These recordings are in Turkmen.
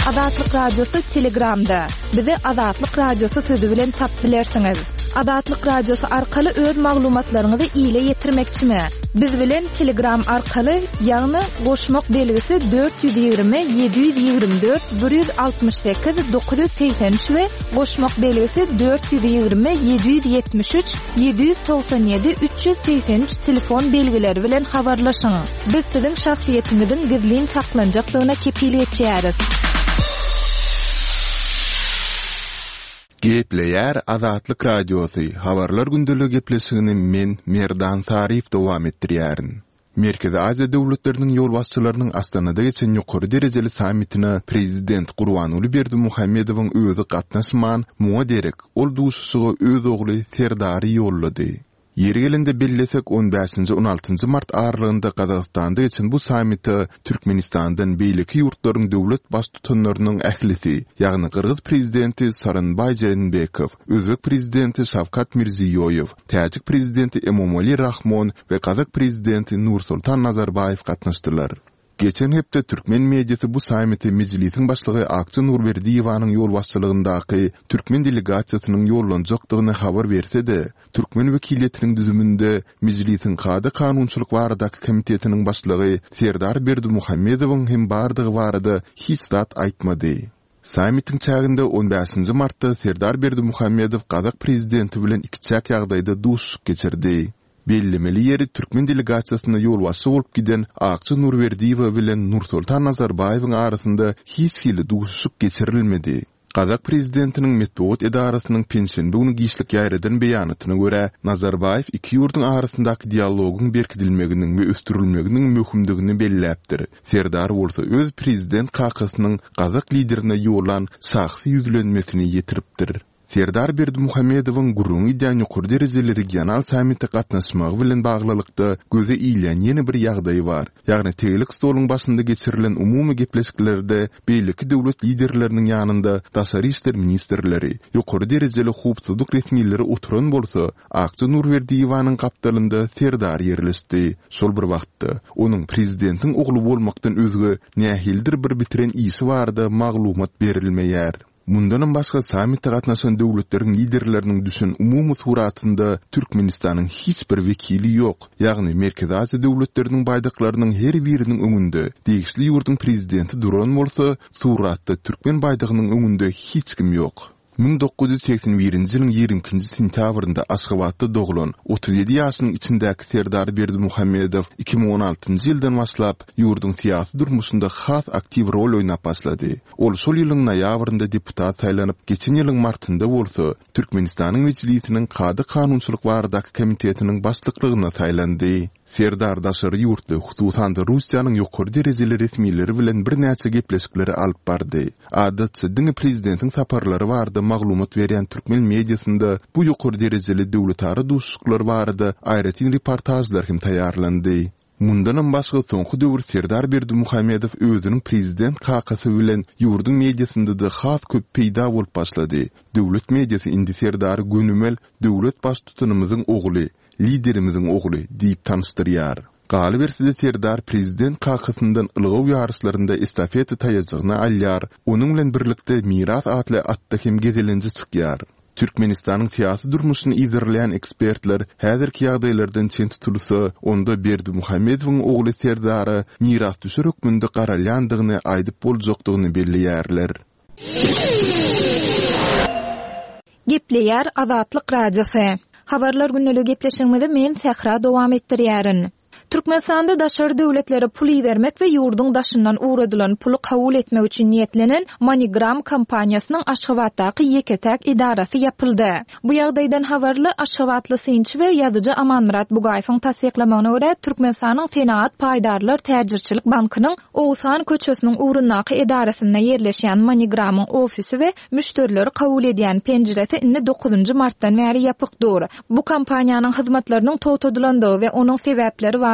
Azatlyk radiosu Telegramda. Bizi Azatlyk radiosu sözü bilen tapylarsınız. Azatlyk radiosu arkaly öz maglumatlaryňyzy ýyla ýetirmekçimi? Biz bilen Telegram arkaly ýagny goşmak belgisi 420 724 168 983 we goşmak belgisi 420 773 797 383 telefon belgileri bilen habarlaşyň. Biz siziň şahsiýetiňizin gizlin saklanjaklygyna kepilik etýäris. Gepleýär Azatlyk radiosu habarlar gündelik gepleşigini men Merdan Sarif dowam etdirýärin. Merkezi Aziýa döwletleriniň ýol başçylarynyň Astanada geçen ýokary derejeli sammitine prezident Gurbanuly Berdimuhammedowyň özü gatnaşman muňa derek ol duşsugy öz ogly Serdary ýollady. Yeri gelende bellesek 15-16 mart aralygynda Gazagstanda geçen bu sammitde Türkmenistandan beýleki ýurtlaryň döwlet baş tutanlarynyň ählisi, ýagny Kyrgyz prezidenti Saranbay Jeenbekow, Özbek prezidenti Şavkat Mirziýoýew, Täjik prezidenti Emomali Rahmon we Kazak prezidenti Nursultan Nazarbayew gatnaşdylar. Geçen hepde Türkmen mediýasy bu sammitde mejlisiň başlygy Akçy Nurberdiýewanyň ýol başçylygyndagı Türkmen delegasiýasynyň ýollanjakdygyny habar berse-de, Türkmen wekiliyetiniň düzüminde mejlisiň Kady kanunçylyk baradaky komitetiniň başlygy Serdar Berdimuhammedowyň hem bardygy barada hiç zat aýtmady. Sammitin çağında 15 martda Serdar Berdimuhammedow Kazak prezidenti bilen ikçak ýagdaýda duşluk geçirdi. Bellemeli yeri Türkmen delegasiýasyna ýolbaşçy bolup giden Akçy Nurberdiýew bilen Nursultan Nazarbayewiň arasynda hiç hili duşluk geçirilmedi. Kazak prezidentiniň metbuat edarasynyň pensiýanda ony giýişlik ýaýradan beýanatyna görä, Nazarbayew iki ýurdun arasyndaky dialogyň berkidilmeginiň we ösdürilmeginiň möhümdigini belläpdir. Serdar bolsa öz prezident kakasynyň Kazak liderine ýolan şahsy ýüzlenmesini ýetiripdir. Serdar Berdimuhammedowyň gurrun iddiany ýokary derejeli regional sammitde gatnaşmagy bilen baglylykda göze iýlen ýene bir ýagdaý bar. Ýagny tegelik stoluň başynda geçirilen umumy gepleşiklerde beýleki döwlet liderleriniň ýanynda daşary işler ministrleri, ýokary derejeli howpsuzlyk resmiýetleri oturan bolsa, Akçy Nurberdiýewanyň kapdalynda Serdar ýerleşdi. Şol bir wagtda onuň prezidentiň ogly bolmakdan özge nähildir bir bitiren işi barda maglumat berilmeýär. Mundan başga sammitde gatnaşan döwletleriň liderleriniň düşün umumy suratynda Türkmenistanyň hiç bir wekili ýok. Ýagny Merkezi Aziýa döwletleriniň baýdaklarynyň her biriniň öňünde degişli ýurdun prezidenti duran bolsa, suratda Türkmen baýdagynyň öňünde hiç kim ýok. 1981-nji ýylyň 22-nji sentýabrynda Aşgabatda doglan 37 ýaşynyň içindäki Serdar Berdimuhammedow 2016-njy ýyldan başlap ýurdun syýasy durmuşynda has aktiv rol oýnap başlady. Ol şol ýylyň noýabrynda deputat saýlanyp, geçen ýylyň martynda bolsa Türkmenistanyň mejlisiniň Kady kanunçylyk baradaky komitetiniň başlyklygyna saýlandy. Serdar daşary ýurtda hususan da Russiýanyň ýokary derejeli resmiýetleri bilen bir näçe gepleşikleri alyp bardy. Adatça diňe prezidentiň saparlary barada maglumat berýän Türkmen mediýasynda bu ýokary derejeli döwletara duşluklar barada aýratyn reportajlar hem taýýarlandy. Mundan başga soňky döwür Serdar Berdimuhammedow özüniň prezident kakasy bilen ýurdun mediýasynda da has köp peýda bolup başlady. Döwlet mediýasy indi Serdary gönümel döwlet baş tutanymyzyň ogly, liderimiziň ogly diýip tanışdyrýar. Galy berside Serdar prezident kakasyndan ylgaw ýarşlarynda estafeta taýajagyna alýar, onuň bilen birlikde miras atly atda hem gezelenji çykýar. Türkmenistanyň syýasy durmuşyny izleýän ekspertler häzirki ýagdaýlardan çen tutulsa, onda Berdimuhammedowyň ogly Serdary miras düşür hökmünde garalýandygyny aýdyp boljakdygyny belläýärler. Gepleýär Azatlyk radiosu. Habarlar günlüğü gepleşigimizde men Sehra dowam etdirýärin. Türkmenistanda daşary döwletlere pul bermek we ýurdun daşyndan uğradylan pulu kabul etmek üçin niýetlenen MoneyGram kompaniýasynyň Aşgabatdaky ýeketäk idarasy ýapyldy. Bu ýagdaýdan habarly Aşgabatly synçy we ýazyjy Amanmurat Bugaýewiň tasdiklamagyna görä Türkmenistanyň Senat Paýdarlar Täjirçilik bankynyň Oğuzhan köçesiniň ugrundaky idarasyna ýerleşýän MoneyGramyň ofisi we müşterileri kabul edýän penjeresi indi 9 martdan bäri ýapykdyr. Bu kompaniýanyň hyzmatlarynyň totadylandygy we onuň sebäpleri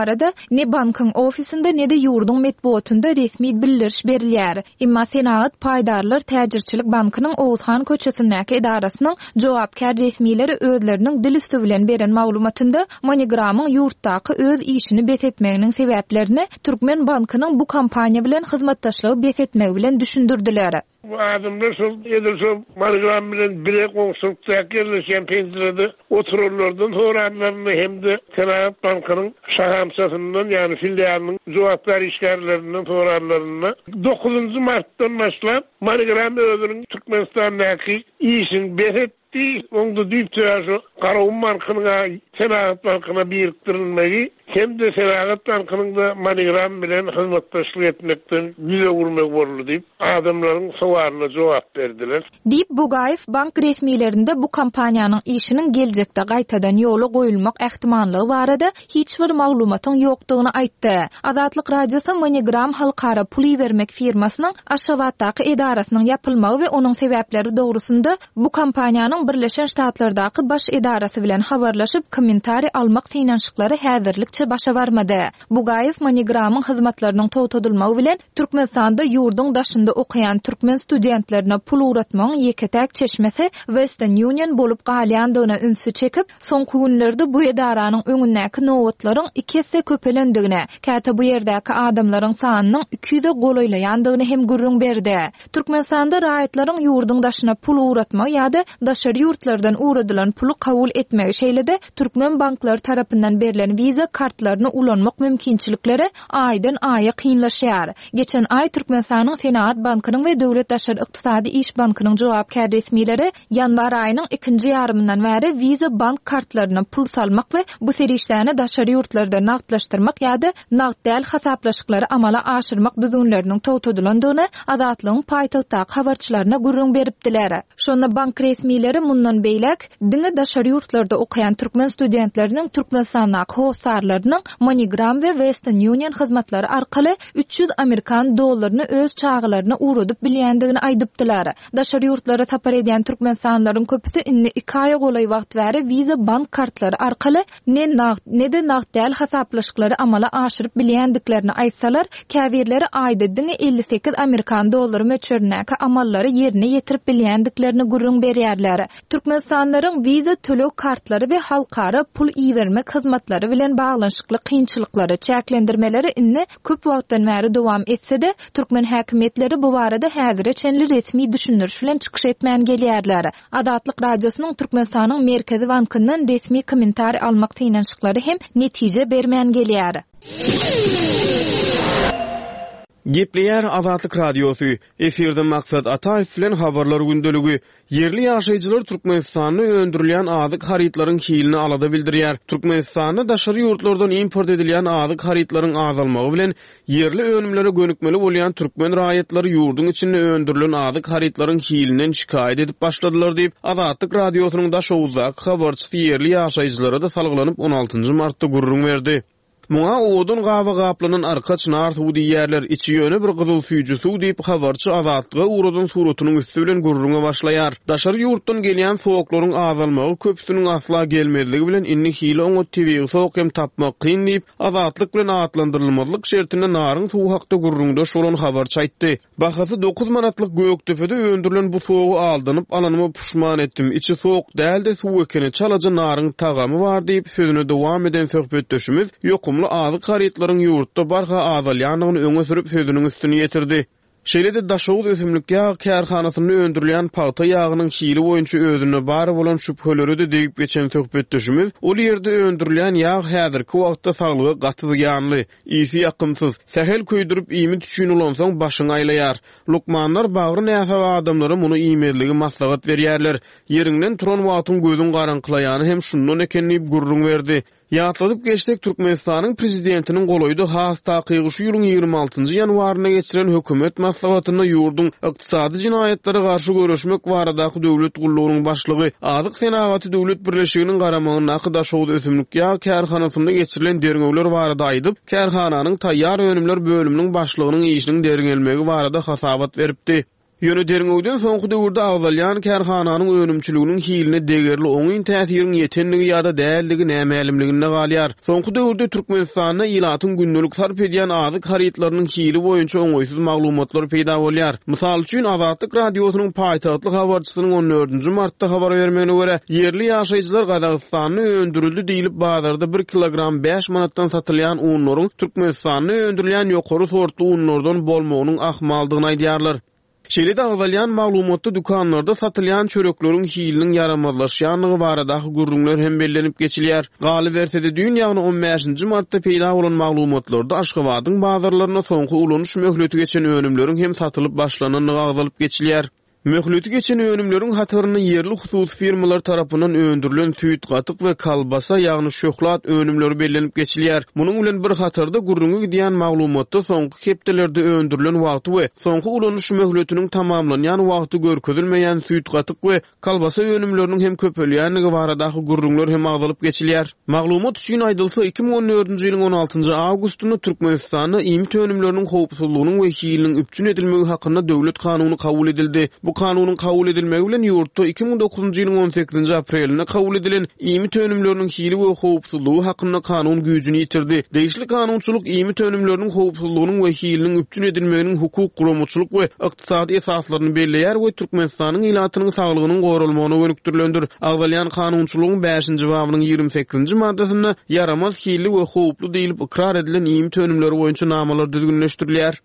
barada ne bankın ofisinde ne de yurdun metbuatında resmi bildiriş berilýär. Imma Senat Paýdarlar Täjirçilik Bankynyň Oğuzhan köçesindäki edarasının jogapkär resmileri özleriniň dil üstü bilen beren maglumatynda MoneyGram'yň ýurtdaky öz işini besetmeginiň sebäplerini Türkmen Bankynyň bu kampaniýa bilen hyzmatdaşlygy besetmegi bilen düşündirdiler. Bu adamlar sol MoneyGram bilen bire konsultda yerleşen pencerede otururlardan soranlarını hem de Senat Bankynyň şahamsasından yani filialının jogapkär işgärlerinden soranlarını 9 Mart'tan başlap MoneyGram özünün Türkmenistan'daki işini besetti. Onda düýpçe Garawun Bankynyň Senat Bankyna biriktirilmegi hem de Senat Bankynyň da MoneyGram bilen hyzmatdaşlyk etmekden yüze gurmak boldy diýip adamlaryň sowalyna jogap berdiler. Diýip Bugayew bank resmilerinde bu kampaniýanyň işiniň geljekde gaýtadan ýoly goýulmak ähtimallygy barada hiç bir maglumatyň ýokdugyny aýtdy. Azatlyk radiosu MoneyGram halkara pul bermek firmasynyň Aşgabatdaky edarasynyň ýapylmagy we onuň sebäpleri dogrusunda bu kampaniýanyň Birleşen Ştatlardaky baş edarasy bilen habarlaşyp kommentari almak synanşyklary häzirlikçe başa barmady. Bugayew MoneyGramyň hyzmatlarynyň togtadylmagy bilen Türkmenistanda ýurdun daşynda okuyan türkmen studentlerine pul uratmagyň ýeketäk çeşmesi Western Union bolup galýandygyna ünsü çekip, soňky günlerde bu edaranyň öňündäki nowatlaryň 2 hesse köpelendigine, käte bu ýerdäki adamlaryň sanynyň 200 golaýlandygyny hem gürrüň berdi. Türkmenistanda raýatlaryň ýurdun daşyna pul uratmak ýa-da daşary ýurtlardan uradylan pulu kabul etmegi şeýlede Türkmen banklary tarapyndan berilen viza kartlaryny ulanmak mümkinçilikleri aýdan aýa kynlaşýar. Geçen ay Türkmenistanyň Senat Bankynyň we Döwlet Daşary Ykdysady İş Bankynyň jogapkär resmileri ýanvar aýynyň 2-nji ýarymyndan bäri viza bank kartlaryna pul salmak we bu serişlerini daşary ýurtlarda nagdlaşdyrmak ýa-da nagd däl hasaplaşyklary amala aşyrmak düzünleriniň togtadylandygyny Azatlygyň paýtagtdaky habarçylaryna gurrun beripdiler. Şonda bank resmileri mundan beýlek diňe daşary ýurtlarda okuyan türkmen studentleriniň Türkmenistandaky howsarlarynyň MoneyGram we Western Union hyzmatlary arkaly 300 Amerikan dollaryny öz çağılaryna uradyp bilýändigini aýdypdylar. Daşary ýurtlara tapar edýän türkmenistanlaryň köpüsi inni 2 aýa golay wagt bäri viza bank kartlary arkaly ne de nagd däl hasaplaşyklary amala aşyryp bilýändiklerini aýtsalar, käbirleri aýda diňe 58 Amerikan dollary möçberindäki amallary ýerine ýetirip bilýändiklerini gurrun berýärler. Türkmenistanlaryň viza tölöw kartlary we halkara pul iýermek hyzmatlary bilen baglanşykly kynçylykları, çäklendirmeleri inni köp wagtdan bäri dowam etse-de, türkmen häkimetleri bu barada häzirçe resmi düşündiriş bilen çykyş etmän gelýärler. Azatlyk radiosynyň Türkmenistanyň Merkezi Bankyndan resmi kommentari almak synanşyklary hem netije bermän gelýär. Gepleýär Azatlyk radiosu. Efirde maksat Ataýew bilen habarlar gündeligi. Yerli ýaşaýjylar Türkmenistanyny öndürilýän azyk haritlaryň hilini alada bildirýär. Türkmenistanyna daşary ýurtlardan import edilýän azyk haritlaryň azalmagy bilen yerli önümlere gönükmeli bolýan türkmen raýatlary ýurdun içinde öndürilen azyk haritlaryň hilinden şikaýet edip başladylar diýip Azatlyk radiosynyň daşowuzdaky habarçysy yerli ýaşaýjylara da salgylanyp 16 martda gurrun berdi. Muňa odun gawa gaplanan arka çınar suw diýerler, içi ýöne bir gyzyl süýjü suw diýip habarçy Azatlyga uradyn suratynyň üstü bilen gurrunga başlaýar. Daşary ýurtdan gelýän sowaklaryň azalmagy köpsüniň asla gelmediligi bilen inni hili oňa tebi sowak hem tapmak kyn diýip Azatlyk bilen atlandyrylmazlyk şertinde naryň suw hakda gurrunga şolan habarçy aýtdy. Bahasy 9 manatlyk Göktepede öndürilen bu sowagy aldanyp alanymy puşman etdim. İçi sowak däl de suw ekeni çalaja naryň tagamy bar diýip sözüne dowam eden söhbetdeşimiz ýokumly azyk haritlaryň ýurtda barha azalýanyny öňe sürüp sözüniň üstüne ýetirdi. Şeýlede daşow ösümlik ýağ kärhanasyny öndürilen paýta ýagynyň hili boýunça özüne bar bolan şüpheleri de diýip geçen söhbetdeşimiz, ol ýerde öndürilen ýağ häzirki wagtda saglygy gatyzýanly, ýygy ýakymsyz, sähel köýdürip iými tüçün ulansaň başyň aýlaýar. Lukmanlar bagry näse adamlary muny iýmedligi maslahat berýärler. Ýerinden turan wagtyň gözüň garanklaýany hem şundan ekenligi gurrun berdi. Ýatladyp geçdik Türkmenistanyň prezidentiniň golaýdy has takygyşy ýylyň 26-njy ýanwaryna geçiren hökümet maslahatyna ýurdun ykdysady jinaýatlary garşy görüşmek baradaky döwlet gullarynyň başlygy Azyk Senagaty Döwlet Birleşiginiň garamagyna daşow ösümlik ýa kärhanasynda geçirilen derňewler barada aýdyp, kärhananyň taýýar önümler bölüminiň başlygynyň işiniň derňelmegi barada hasabat beripdi. Ýöne derňewden soňky döwürde agzalýan kärhananyň önümçiliginiň hiline degerli oňyn täsiriniň ýetenligi ýa-da däldigi nämelimliginde galýar. Soňky döwürde Türkmenistanyna ýylatyň gündelik sarp edýän azyk haritlarynyň hili boýunça oňoýsuz maglumatlar peýda bolýar. Mysal üçin Azatlyk radiosynyň paýtagtlyk habarçysynyň 14-nji martda habar bermegine görä, yerli ýaşaýjylar Gazagystanyny öndürildi diýilip bazarda 1 kilogram 5 manatdan satylýan unlaryň Türkmenistanyna öndürilýän ýokary sortly unlardan bolmagynyň ahmaldygyny aýdýarlar. Şeýle agzalýan maglumatda dukanlarda satylýan çörekleriň hiliniň yaramazlaşýanlygy baradaky gurrunlar hem bellenip geçilýär. Galy bersede dünýäni 15-nji martda peýda bolan maglumatlarda Aşgabatyň bazarlaryna soňky ulanyş möhleti geçen önümleriň hem satylyp başlananyny agzalyp geçilýär. Möhleti geçen önümleriň hatyryny yerli husus firmalar tarapyndan öndürilen süýt gatyk we kalbasa ýagny şoklat önümleri bellenip geçilýär. Munyň bilen bir hatyrda gurrungy gidýän maglumatda soňky hepdelerde öndürilen wagty we soňky ulanyş möhletiniň tamamlanýan wagty görkezilmeýän süýt gatyk we kalbasa önümleriniň hem köpelýänligi baradaky gurrunlar hem agzalyp geçilýär. Maglumat üçin aýdylsa 2014-nji ýylyň 16-njy awgustunda Türkmenistanyň iýmit önümleriniň howpsuzlygynyň we hiliniň üpçün edilmegi hakynda döwlet kanuny kabul edildi. Bu kanunyň kabul edilmegi bilen ýurtda 2009-njy ýylyň 18-nji aprelinde kabul edilen iýmit önümleriniň hili we howpsuzlygy hakynda kanun güýjüni ýitirdi. Deýişli kanunçylyk iýmit önümleriniň howpsuzlygynyň we hiliniň üpçün edilmeginiň hukuk guramaçylyk we ykdysady esaslaryny belleýär we Türkmenistanyň ýylatynyň saglygynyň goralmagyna gönükdirilendir. Agzalýan kanunçylygyň 5-nji babynyň 28-nji maddasynda yaramaz hili we howplu diýilip ikrar edilen iýmit önümleri boýunça namalar düzgünleşdirilýär.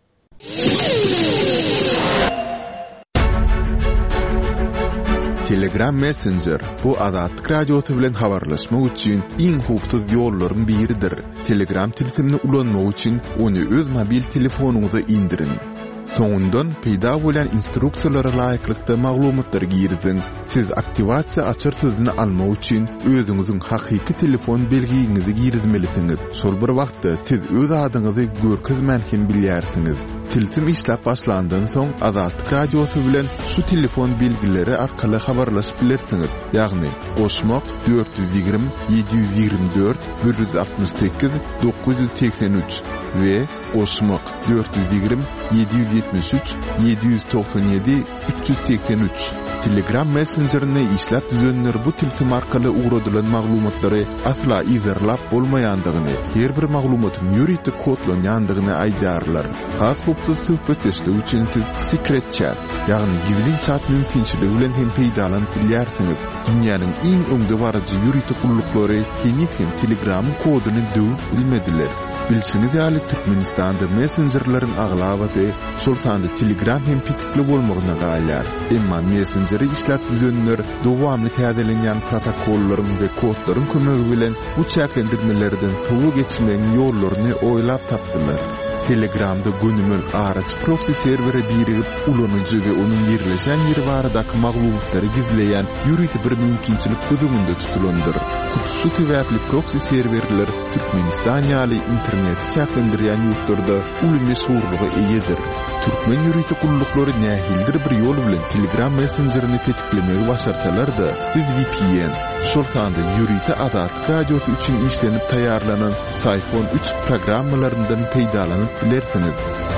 Telegram Messenger bu Azatlyk radiosy bilen habarlaşmak üçin iň howpsuz ýollaryň biridir. Telegram tilsimini ulanmak üçin onu öz mobil telefonuňyza indirin. Soňundan peýda bolan instruksiýalara laýyklykda maglumatlar girdin. Siz aktivasiýa açar sözüni almak üçin özüňiziň hakyky telefon belgiňizi girdmelisiniz. Şol bir wagtda siz öz adyňyzy görkezmän hem bilýärsiňiz. Tilsim işläp başlandan soň Azatlyk radiosy bilen şu telefon belgileri arkaly habarlaşyp bilersiňiz. Ýagny goşmak 420 724 168 983 we goşmak 420 773 797 383. Telegram Messenger'ine işläp düzenler bu tilsim arkaly uğradylan maglumatlary asla izerlap bolmaýandygyny, her bir maglumatyň ýuridik kodlanýandygyny aýdarlar. Has howpsuz söhbetleşmek üçin siz secret chat, ýagny gizli chat mümkinçiligi bilen hem peýdalanyp bilýärsiňiz. Dünýäniň iň öňde barajy ýuridik gullyklary hem Telegramyň koduny döwüp bilmediler. Bilsiniz ýaly Türkmenistanda messengerlaryň aglabaty şoltanda Telegram hem pitikli bolmagyna galýar. Emma messengeri işläp düzenler dowamly täzelenýän protokollaryň we kodlaryň kömegi bilen bu çäklendirmelerden soňa geçmegiň ýollaryny oýlap tapdylar. Telegramda günümün araç proxy serveri birigip ulanyjy we onuň ýerleşen ýeri baradaky maglumatlary gizleýän ýuridik bir mümkinçilik gözüňünde tutulandyr. Şu sebäpli proxy serverler Türkmenistan ýaly internet çäklendirýän ýurtlarda uly meşhurlygy eýedir. Türkmen ýuridik gullyklary nähildir bir ýol bilen Telegram messengerini tetiklemegi başarsalar da siz VPN, şoltanda ýuridik Azatlyk radiosy üçin işlenip taýýarlanan Sayfon 3 programmalaryndan peýdalanyp bilersiňiz.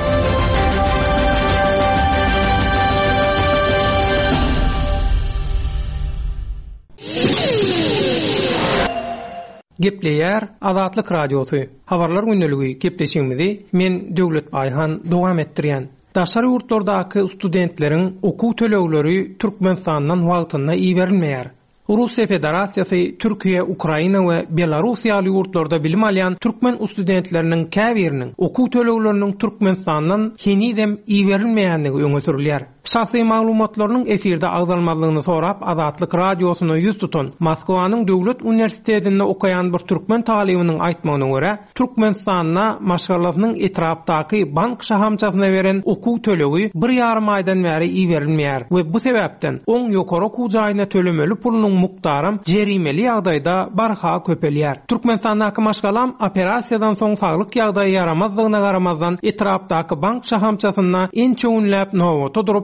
Gepleýär Azatlyk radiosy. Habarlar gündəligi gepleşigimizi men Döwlet Aýhan dowam etdirýän. Daşary ýurtlardaky studentleriň okuw tölegleri Türkmenistanyň wagtynda iýerilmeýär. Russiya Federasiýasy Türkiýe, Ukraina we Belarusiýa ýurtlarda bilim alýan türkmen studentleriniň käbiriniň okuw tölegleriniň Türkmenistanyň henidem iýerilmeýänligi öňe sürilýär. Şahsy maglumatlarynyň efirde agzalmalygyny sorap Azatlyk radiosyna ýüz tutan Moskwanyň Döwlet Uniwersitetinde okaýan bir türkmen talibiniň aýtmagyna görä, Türkmenistanyna maşgalatynyň etrapdaky bank şahamçasyna beren okuw tölegi 1,5 aýdan bäri iýerilmeýär we bu sebäpden oň ýokary okuw jaýyna tölemeli pulunyň mukdarym jerimeli ýagdaýda barha köpelýär. Türkmenistanyň maşgalam operasiýadan soň saglyk ýagdaýy yaramazlygyna garamazdan etrapdaky bank şahamçasyna en çoğunläp nowata durup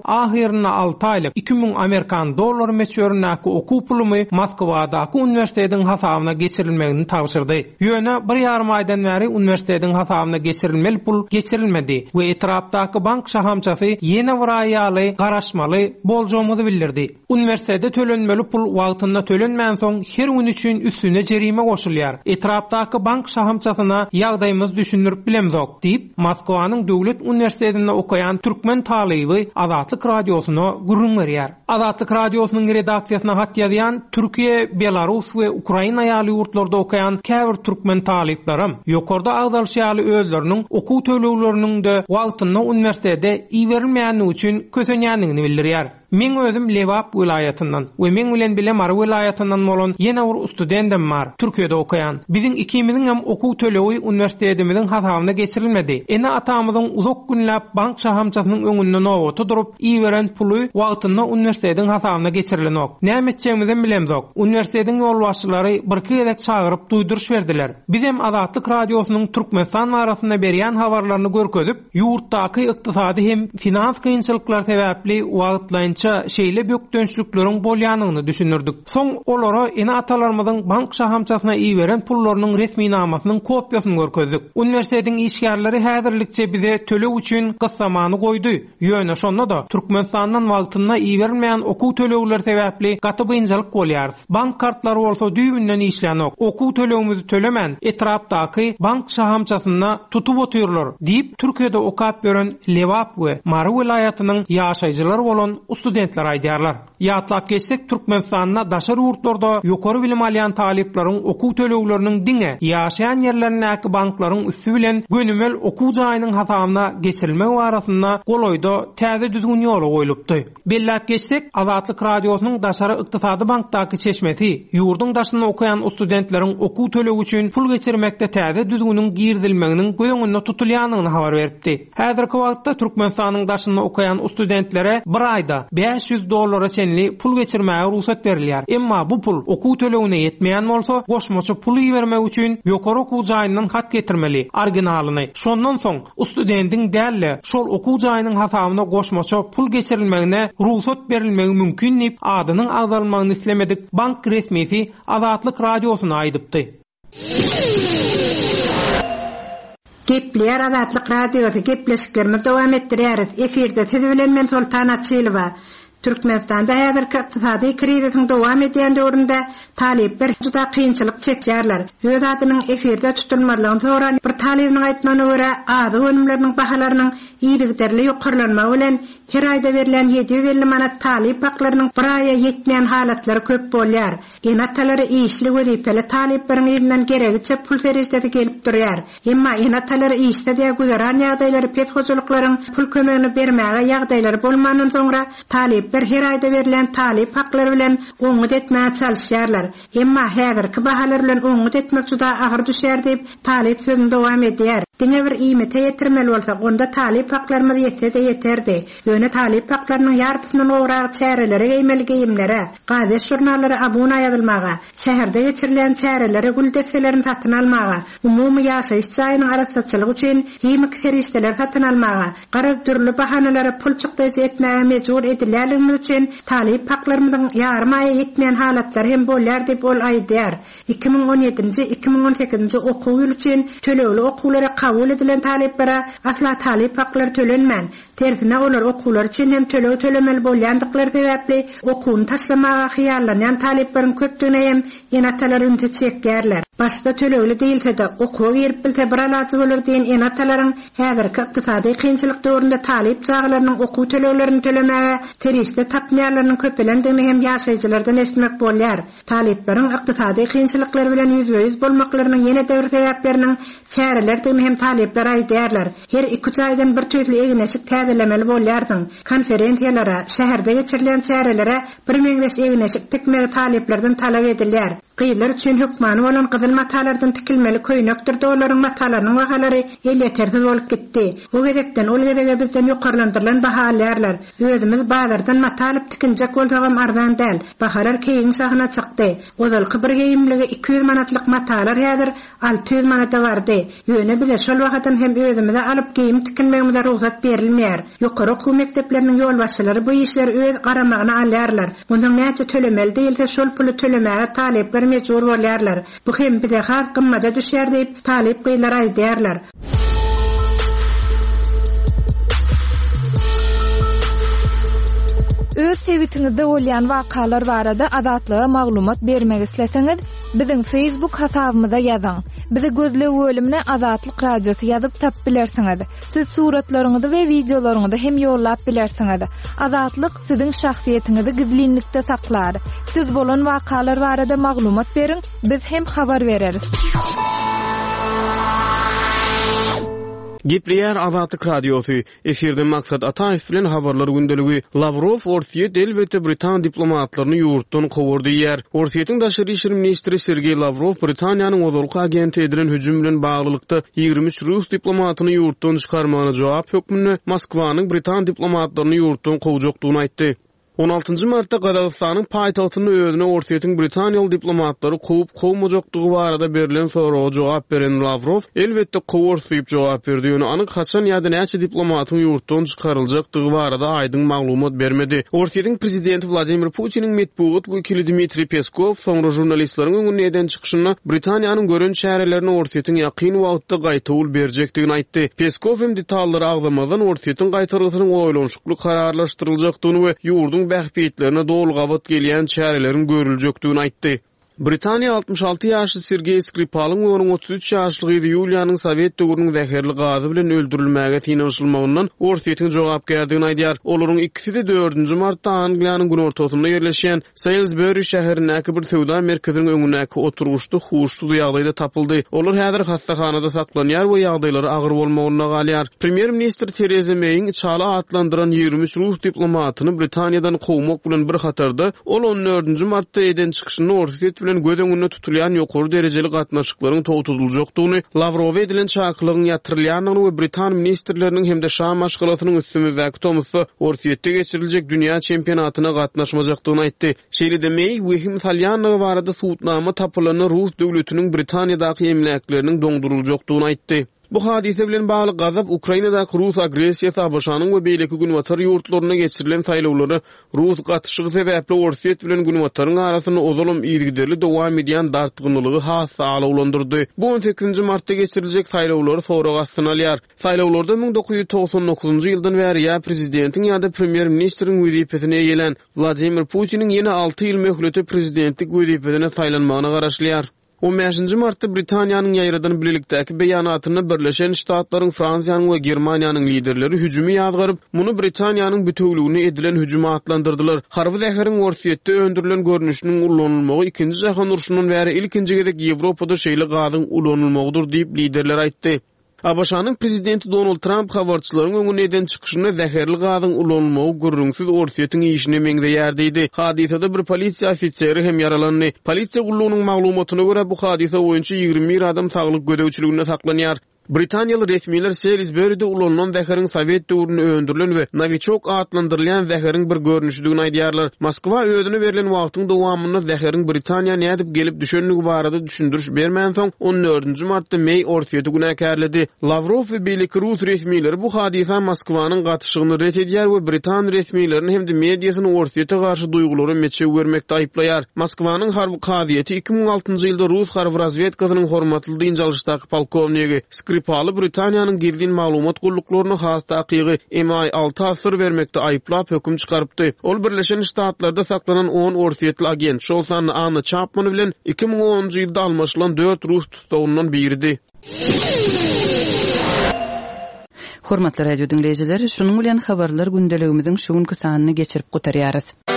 ahirine 6 aylyk 2000 Amerikan dollary meçöründäki okuw pulumy Moskwadaky universitetiň hasabyna geçirilmegini tabşyrdy. Ýöne 1,5 aýdan bäri universitetiň hasabyna geçirilmeli pul geçirilmedi we etrapdaky bank şahamçasy ýene bir aýaly garaşmaly boljamagy bildirdi. Universitede tölenmeli pul wagtynda tölenmän soň her gün üçin üstüne jerime goşulýar. Etrapdaky bank şahamçasyna ýagdaýymyz düşündirip bilemzok diýip Moskwanyň döwlet universitetinde okayan türkmen talyby Azatlyk radiosyna gurrun berýär. Azatlyk radiosynyň redaksiýasyna hat ýazýan Türkiýe, Belarus we Ukraina ýaly ýurtlarda okayan käbir türkmen talyplaram ýokarda agdalşýaly özleriniň okuw tölegleriniň de wagtynda universitede iýerilmäni üçin kösenýändigini bildirýär. Men özüm Lewap vilayatyndan we men bilen bile Mar vilayatyndan bolan ýene bir studentim bar, Türkiýede okayan. Biziň ikimiziň hem okuw tölegi universitetimiziň hasabyna geçirilmedi. Ene atamyzyň uzak günläp bank şahamçasynyň öňünde nowaty durup iýeren puly wagtynda universitetiň hasabyna geçirilenok. Näme etjegimizi bilemzok. Universitetiň ýolbaşçylary bir kelek çagyryp duýduruş berdiler. Biz hem Azatlyk radiosynyň Türkmenistan arasynda berýän habarlaryny görkezip, ýurtdaky ykdysady hem finans kynçylyklar sebäpli wagtlaýynça şeýle büyük dönüşlükleriň bolýanyny düşünürdik. Soň olara ene atalarymyzyň bank şahamçasyna iýeren pullarynyň resmi namasynyň kopýasyny görkezdik. Universitetiň işgärleri häzirlikçe bize tölek üçin gyssamany goýdy. Ýöne şonda da Türkmenistandan wagtynda iýerilmeýän okuw tölegleri sebäpli gaty gynçylyk bolýar. Bank kartlary bolsa düýbünden işlenok. Okuw tölegimizi tölemän etrapdaky bank şahamçasyna tutup otyrlar diýip Türkiýede okap beren Lewap we Mar vilayatynyň ýaşaýjylary bolan studentler aýdýarlar. Ýatlap geçsek Türkmenistanda daşary ýurtlarda ýokary bilim alýan talyplaryň okuw tölegleriniň diňe ýaşaýan ýerlerindäki banklaryň üstü bilen gönümel okuw jaýynyň hasabyna geçirilmegi barasynda goloýda täze düzgün ýola goýulupdy. Bellap geçsek Azatlyk radiosynyň daşary ykdysady bankdaky çeşmesi ýurduň daşynda okayan studentleriň okuw tölegi üçin pul geçirmekde täze düzgünüň girdilmeginiň göňünde tutulýanyny habar beripdi. Häzirki wagtda Türkmenistanyň daşynda okayan studentlere bir aýda $500 çenli pul geçirmäge ruhsat berilýär. Emma bu pul okuw tölegine ýetmeýän bolsa, goşmaça pul bermek üçin ýokary okuw jaýyndan hat getirmeli, originalyny. Şondan soň studentiň dälle şol okuw jaýynyň hasabyna goşmaça pul geçirilmegine ruhsat berilmegi mümkin diýip adynyň agdalmagyny islemedik. Bank resmisi Azatlyk radiosyna aýdypdy. Gepler Azatlyk radiosu gepleşiklerimiz dowam etdirýäris. Efirde siz bilen men Sultan Atçylyba. Türkmenistanda häzirki ykdysady krizisiň dowam edýän döwründe talyplar juda kynçylyk çekýärler. Öz adynyň efirde tutulmalygyny soran bir talypnyň aýtmagyna görä, ady önümleriniň bahalarynyň ýygyderli ýokarlanmagy bilen her aýda berilen 750 manat talyp haklarynyň bir aýa ýetmeýän halatlary köp bolýar. Enatalary işli wezipeli talyplaryň ýerinden geregiçe pul feristeti gelip durýar. Emma enatalary işde diýe güzaran ýagdaýlary pethoçylyklaryň pul kömegini bermäge ýagdaýlary bolmandan soňra talyp her aýda berilen talyp haklary bilen öňüt etmäge çalyşýarlar. Emma häzirki bahalar bilen öňüt etmek juda agyr düşýär diýip talyp sözüni dowam edýär. Diňe bir iýmete ýetirmeli bolsak, onda talyp haklarymyz ýetse-de ýeterdi. Ýöne talyp haklarynyň ýarpysynyň owragy çärelere geýmeli geýimlere, gazet jurnallary abuna ýazylmaga, şäherde geçirilen çärelere gül destelerini satyn almaga, umumy ýaşaýyş jaýynyň arasatçylygy üçin himik seristeler satyn almaga, gara türlü bahanalary pul çykdyjy etmäge mejbur edilýärligimiz üçin talyp haklarymyzyň ýarym aýa ýetmeýän halatlary hem bolýar diýip ol aýdýar. 2017-2018 okuw ýyly üçin tölegli okuwlara kabul edilen talyplere asla talyp haklary tölenmän. Tersine olar okuwlar üçin hem tölegi tölemeli bolýandyklary sebäpli okuwny taşlamaga hyýallanýan talyplaryň köpdigine hem enatalar ünte çekýärler. Başda tölegli diýilse-de okuw berip bilse bir alaçy bolar diýen enatalaryň häzirki ykdysady kynçylyk döwründe talyp çağlarynyň okuw töleglerini tölemäge teriste tapmaýarlarynyň köpelendigini hem ýaşaýjylardan esmek bolýar. Talyplaryň ykdysady kynçylyklary bilen ýüzbe-ýüz bolmaklarynyň ýene döwür sebäpleriniň çärelerdigini hem talyplar aýdýarlar. Her 2 aýdan bir töýtli egneşik täzelemeli bolýardyň. Konferensiýalara, şäherde geçirilen çärelere bir meňzeş egneşik tikmegi talyplardan talap edilýär. Gyýlar üçin hukmany bolan gyzyl matalardan tikilmeli köýnekdir de olaryň matalarynyň bahalary el ýetersiz bolup gitdi. O gedekden ol gedege bizden ýokarlandyrylan bahalarlar özümiz bazardan mata alyp tikinjek bolsagam arzan däl. Bahalar keýin sahyna çykdy. Ozalky bir geýimligi 200 manatlyk matalar häzir 600 manata bardy. Ýöne bize şol wagtdan hem özümize alyp geýim tikinmegimize ruhsat berilmeýär. Ýokary okuw mekdepleriniň ýolbaşçylary bu işleri öz garamagyna alýarlar. Ondan näçe tölemeli diýilse şol puly tölemäge talepler mejbur bolýarlar. Bu hem bize has gymmada düşýär diýip talep gyýlar aýdýarlar. Öz sevitiňizde bolýan wakalar barada adatlyga maglumat bermek isleseňiz, biziň Facebook hasabymyza ýazyň. Bize gözle bölümine Azatlyk Radiosu ýazyp tap bilersiňiz. Siz suratlaryňyzy we videolaryňyzy hem ýollap bilersiňiz. Azatlyk siziň şahsiýetiniňizi gizlinlikde saklar. Siz bolan wakalar barada maglumat beriň, biz hem habar bereriz. Gepleýär Azatlyk Radiosu. Eferde maksat Ataýew bilen habarlar gündeligi. Lavrov Orsiýet elbetde Britan diplomatlaryny ýurtdan gowurdy ýer. Orsiýetiň daşary işler ministri Sergey Lavrov Britaniýanyň ozalky agenty edilen hüjüm bilen baglykda 23 Rus diplomatyny ýurtdan çykarmagyna jogap hökmüni Moskwanyň Britan diplomatlaryny ýurtdan gowjokdugyny aýtdy. 16 martda Gazagystanyň paýtagtyny özüne Orsiýetiň Britaniýaly diplomatlary gowy gowmajokdugy barada berilen soraga jogap beren Lavrov elbetde gowursyp jogap berdi. Ýöne anyk haçan ýa-da näçe diplomatyň ýurtdan çykaryljakdygy barada aýdyň maglumat bermedi. Orsiýetiň prezidenti Vladimir Putiniň medpugat wekili Dmitri Peskov soňra jurnalistleriň öňüne eden çykyşyna Britaniýanyň gören şäherlerini Orsiýetiň ýakyn wagtda gaýtawyl berjekdigini aýtdy. Peskov hem detallary agzamadan Orsiýetiň gaýtargysynyň oýlanşykly kararlaşdyryljakdygyny we ýurdun bähpetlerine dolgabat gelýän çärelerin görüljekdigini aýtdy. Britaniýa 66 ýaşly Sergey Skripal'yň we onuň 33 ýaşly Yuliýanyň Sowet döwrüniň zäherli gazy bilen öldürilmäge tinýşylmagyndan Orsiýetiň jogapkärdigini aýdýar. Olaryň ikisi de 4-nji martda Angliýanyň günortasynda ýerleşýän Salisbury şäherindäki bir sowda merkeziniň öňündäki oturuşda huşsuz ýagdaýda tapyldy. Olar häzir hastahanada saklanýar we ýagdaýlary agyr bolmagyna galýar. Premier minister Theresa May'in çala atlandyran 23 Rus diplomatyny Britaniýadan gowmak bilen bir hatarda ol 14-nji martda eden çykyşyny Orsiýet bilen göz öňünde tutulýan ýokary derejeli gatnaşyklaryň togutuljakdygyny, Lavrov edilen çaklygyň ýatyrylýanyny we Britan ministrleriniň hemde şam maşgalatynyň üstümizdäki tomusy Orsiýetde geçiriljek dünýä çempionatyna gatnaşmajakdygyny aýtdy. Şeýle demey, wehim salýanyny barada suwtnama tapylany Rus döwletiniň Britaniýadaky emlekleriniň doňduruljakdygyny aýtdy. Bu hadise bilen bagly gazap Ukrainadaky Rus agresiýasy Abaşanyň we beýleki günwatar ýurtlaryna geçirilen saýlawlary Rus gatnaşygy sebäpli Orsiýet bilen günwataryň arasyny ozalym ýergiderli dowam edýän dartgynlygy hassa alawlandyrdy. Bu 18-nji martda geçiriljek saýlawlary soraga asynalýar. Saýlawlarda 1999-njy ýyldan bäri ýa prezidentiň ýa-da premier ministriň wezipesine eýelen Vladimir Putiniň ýene 6 ýyl möhleti prezidentlik wezipesine saýlanmagyna garaşlýar. 15-nji martda Britaniýanyň ýaýradan bilelikdäki beýanatyny Birleşen Ştatlaryň, Fransiýanyň we Germaniýanyň liderleri hüjümi ýazgaryp, muny Britaniýanyň bütünligine edilen hüjüme atlandyrdylar. Harby zäheriň Orsiýetde öndürilen görnüşiniň ullanylmagy 2-nji jahan uruşundan bäri ilkinji gezek Ýewropada şeýle gazyň ullanylmagydyr diýip liderler aýtdy. Abaşanyň prezidenti Donald Trump habarçylaryň öňüne eden çykyşyny zäherli gazyň ulanylygy gürrüňsiz Orsiýetiň işine meňdeýärdiydi. Hadisede bir polisiýa ofiseri hem yaralandy. Polisiýa gullugynyň maglumatyna görä bu hadise boýunça 21 adam saglyk gödäwçiliginde saklanýar. Britaniýaly resmiler Salisbury'de ulanylan zäheriň Sowet döwründe öndürilen we Novichok adlandyrylýan zäheriň bir görnüşdigini aýdýarlar. Moskwa özüne berilen wagtyň dowamyny zäheriň Britaniýa nädip gelip düşenligi barada düşündiriş bermän soň 14-nji martda May Orsiýeti günäkärledi. Lavrov we beýleki Rus resmileri bu hadisa Moskwanyň gatyşygyny ret edýär we Britan resmilerini hem de mediasyny Orsiýete garşy duýgulary meçe bermekde aýplaýar. Moskwanyň harby kaziýeti 2006-njy ýylda Rus harby razwedkasynyň hormatly dynjalşdaky polkowniki Skripal Britaniýanyň girdiň maglumat gullyklaryna has takygy MI6 asyr bermekde aýplap höküm çykarypdy. Ol Birleşen Ştatlarda saklanan 10 Orsiýetli agent Şolsan Anna Chapman bilen 2010-njy ýylda almaşylan 4 Rus tutawundan biridi. Hormatly radio dinleýijiler, şunuň bilen habarlar gündeligimiziň şu günkü sanyny geçirip gutarýarys.